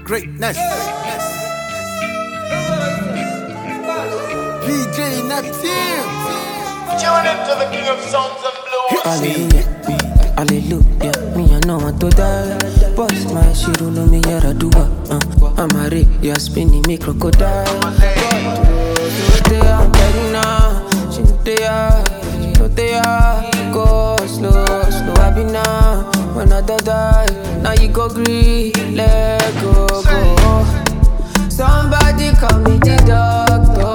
Greatness. PJ Neptune. Tune into the king of sounds and blues. Hallelujah, hallelujah. Me I know want to die. Boss my shit no me yara do I'm a rip, you spinning me crocodile. Today I'm begging now. She know they are. Go slow, I be now. When I die, now you go green. Let go. Somebody call me the doctor.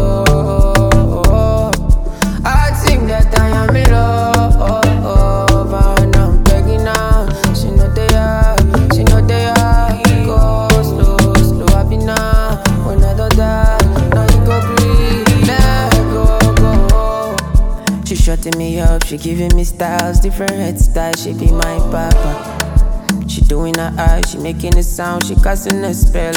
I think that I am in love, and I'm begging now. She know they are. Go slow, I be now. When I die, now you go green. Let go. She shutting me up, she giving me styles, different head styles. She be my papa. She doing her eyes, she making a sound, she casting a spell.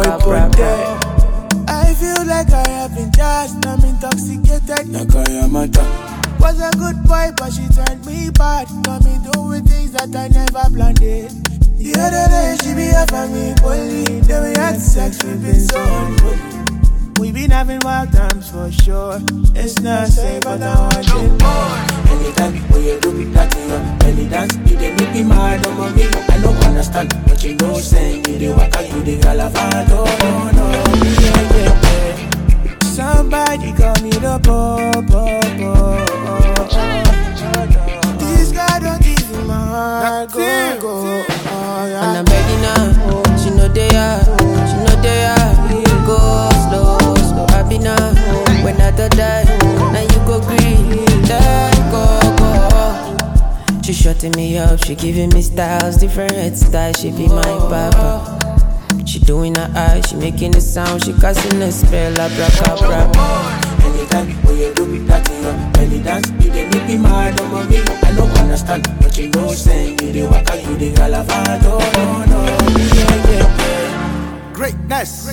I feel like I have been charged, I'm intoxicated. Nakayamata was a good boy, but she turned me bad. Got me doing things that I never planned it. The other day she be up on me, bully. Then we had sex, we been so unholy. We been having wild times for sure. It's not safe, but I want it more. Anytime when you do it, that belly dance, you dey make me mad on me. I don't understand, but you know saying you dey waka, you dey galavado. No, yeah. Somebody call me the popo. This guy don't even my heart go. And I'm begging now, she know they are. Go slow, I be now. When I die, now you go green. Let go. She shutting me up, she giving me styles, different head styles. She be my papa. She doing her eyes, she making a sound, she casting a spell. Anytime when you do it, that belly dance, you dey make me mad on me. I don't understand, but you know saying you dey waka, you dey galavado. No, yeah. Greatness.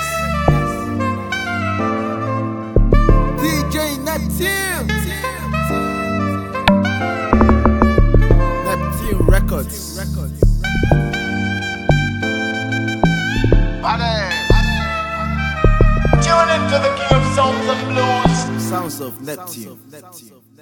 DJ Neptune. Neptune Records. Tune into the king of sounds and blues. Sounds of Neptune.